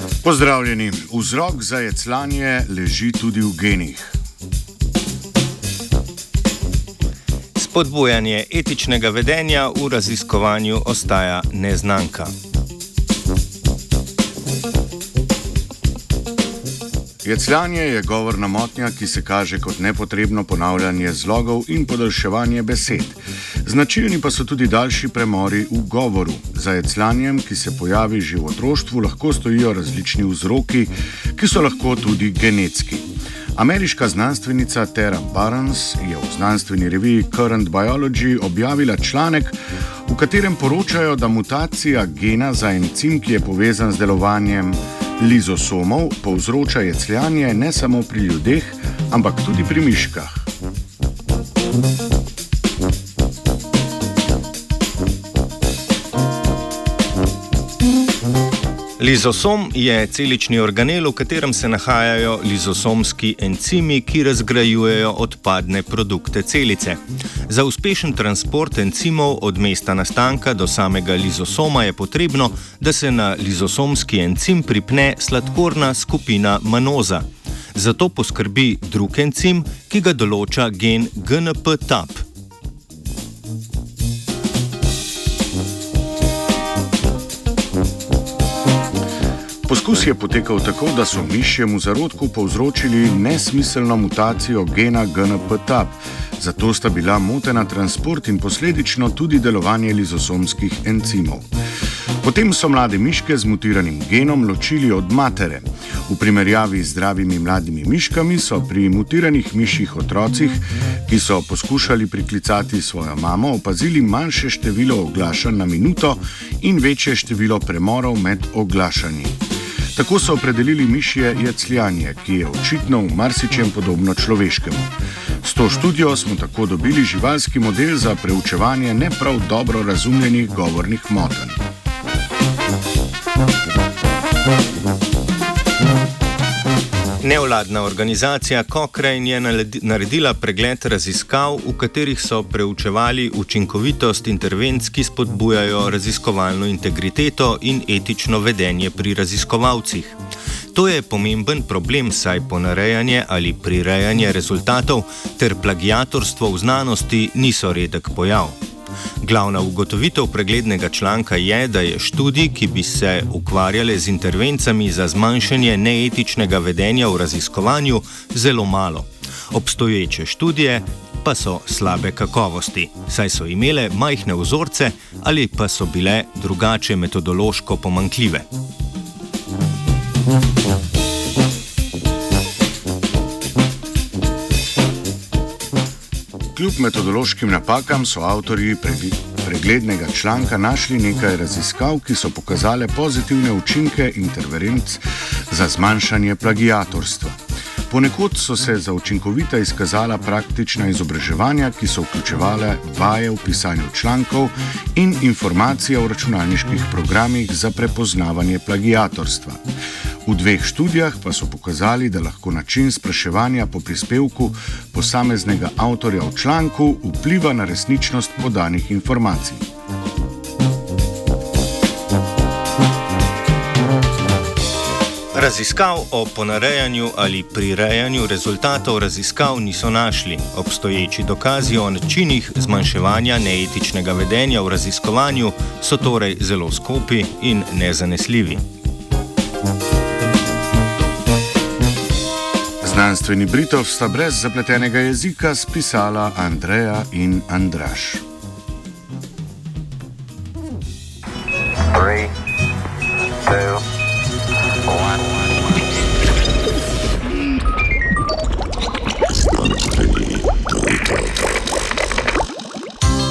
Pozdravljeni. Vzrok za jecljanje leži tudi v genih. Spodbujanje etičnega vedenja v raziskovanju ostaja neznanka. Jecljanje je govorna motnja, ki se kaže kot nepotrebno ponavljanje zlogov in podaljševanje besed. Značilni pa so tudi daljši premori v govoru. Za jecljanjem, ki se pojavi že v otroštvu, lahko stojijo različni vzroki, ki so lahko tudi genetski. Ameriška znanstvenica Tara Barnes je v znanstveni reviji Current Biology objavila članek, v katerem poročajo, da mutacija gena za encim, ki je povezan z delovanjem lizosomov, povzroča jecljanje ne samo pri ljudeh, ampak tudi pri miškah. Lizosom je celični organel, v katerem se nahajajo lizosomski encimi, ki razgrajujejo odpadne produkte celice. Za uspešen transport encimov od mesta nastanka do samega lizosoma je potrebno, da se na lizosomski encim pripne sladkorna skupina manoza. Zato poskrbi drug encim, ki ga določa gen GNP-TAP. Poskus je potekal tako, da so mišjemu zarodku povzročili nesmiselno mutacijo gena GNP-TAP, zato sta bila motena transport in posledično tudi delovanje lizosomskih encimov. Potem so mlade miške z mutiranim genom ločili od matere. V primerjavi z zdravimi mladimi miškami so pri mutiranih mišjih otrocih, ki so poskušali priklicati svojo mamo, opazili manjše število oglašanj na minuto in večje število premorov med oglašanji. Tako so opredelili mišje jecljanje, ki je očitno v marsičem podobno človeškemu. S to študijo smo tako dobili živalski model za preučevanje ne prav dobro razumljenih govornih motenj. Nevladna organizacija Cochrane je naredila pregled raziskav, v katerih so preučevali učinkovitost intervencij, ki spodbujajo raziskovalno integriteto in etično vedenje pri raziskovalcih. To je pomemben problem, saj ponarejanje ali prirejanje rezultatov ter plagiatorstvo v znanosti niso redek pojav. Glavna ugotovitev preglednega članka je, da je študij, ki bi se ukvarjale z intervencami za zmanjšanje neetičnega vedenja v raziskovanju, zelo malo. Obstoječe študije pa so slabe kakovosti, saj so imele majhne vzorce ali pa so bile drugače metodološko pomanjkljive. Kljub metodološkim napakam so avtorji preglednega članka našli nekaj raziskav, ki so pokazale pozitivne učinke intervenc za zmanjšanje plagiatorstva. Ponekod so se za učinkovita izkazala praktična izobraževanja, ki so vključevale vaje v pisanju člankov in informacije o računalniških programih za prepoznavanje plagiatorstva. V dveh študijah pa so pokazali, da lahko način spraševanja po prispevku posameznega avtorja v članku vpliva na resničnost podanih informacij. Raziskav o ponarejanju ali prirejanju rezultatov raziskav niso našli. Obstoječi dokazi o načinih zmanjševanja neetičnega vedenja v raziskovanju so torej zelo skopi in nezanesljivi. Znanstveni Britov sta brez zapletenega jezika spisala Andreja in Andraž. 3, 2,